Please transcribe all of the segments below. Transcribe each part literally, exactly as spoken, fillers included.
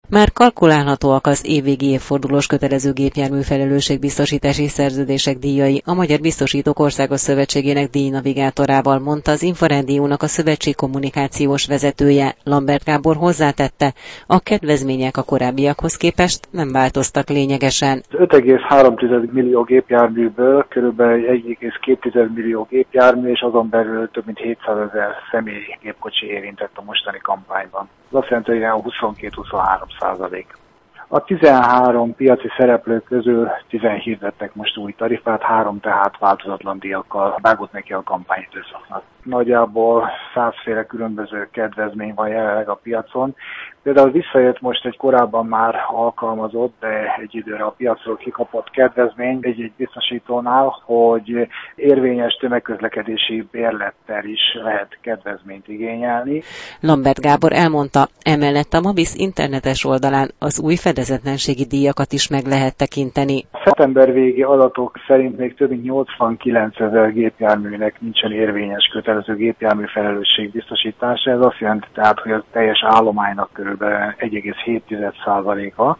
Már kalkulálhatóak az évvégi évfordulós kötelező gépjármű felelősségbiztosítási szerződések díjai a Magyar Biztosítók Országos Szövetségének díjnavigátorával, mondta az Inforádiónak a szövetség kommunikációs vezetője. Lambert Gábor hozzátette, a kedvezmények a korábbiakhoz képest nem változtak lényegesen. öt egész három millió gépjárműből körülbelül egy egész két millió gépjármű, és azon belül több mint hétszázezer személyi gépkocsi érintett a mostani kampányban. Ez azt jelenti, hogy huszonkettő-huszonhárom százalék. A tizenhárom piaci szereplők közül tízen hirdettek most új tarifát, három tehát változatlan díjakkal vágott neki a kampányidőszaknak. Nagyjából százféle különböző kedvezmény van jelenleg a piacon. Például visszajött most egy korábban már alkalmazott, de egy időre a piacról kikapott kedvezmény egy-egy biztosítónál, hogy érvényes tömegközlekedési bérlettel is lehet kedvezményt igényelni. Lambert Gábor elmondta, emellett a Mobis internetes oldalán az új fedezetlenségi díjakat is meg lehet tekinteni. Szeptember végi adatok szerint még több mint nyolcvankilencezer gépjárműnek nincsen érvényes kötelező gépjármű felelősségbiztosítása. Ez azt jelenti tehát, hogy a teljes állománynak körülbelül egy egész hét százaléka.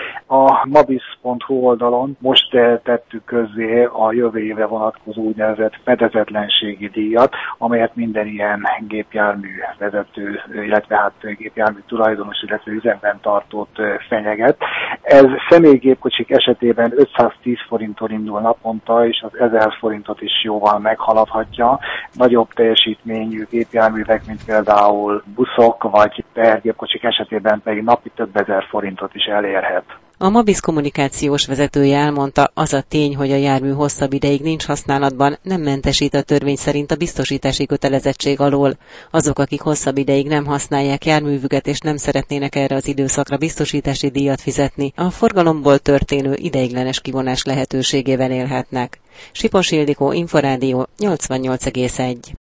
A mabis pont hu oldalon most tettük közzé a jövő évre vonatkozó úgynevezett fedezetlenségi díjat, amelyet minden ilyen gépjármű vezető, illetve hát gépjármű tulajdonos, illetve üzemben tartót fenyeget. Ez személygépkocsik esetében ötszáztíz forinttól indul naponta, és az ezer forintot is jóval meghaladhatja. Nagyobb teljesítményű gépjárművek, mint például buszok vagy tehergépkocsik esetében pedig napi több ezer forintot is elérhet. A Mabis kommunikációs vezetője elmondta, az a tény, hogy a jármű hosszabb ideig nincs használatban, nem mentesít a törvény szerint a biztosítási kötelezettség alól. Azok, akik hosszabb ideig nem használják járművüket és nem szeretnének erre az időszakra biztosítási díjat fizetni, a forgalomból történő ideiglenes kivonás lehetőségével élhetnek. Sipos Ildikó, Inforádió, nyolcvannyolc egész egy.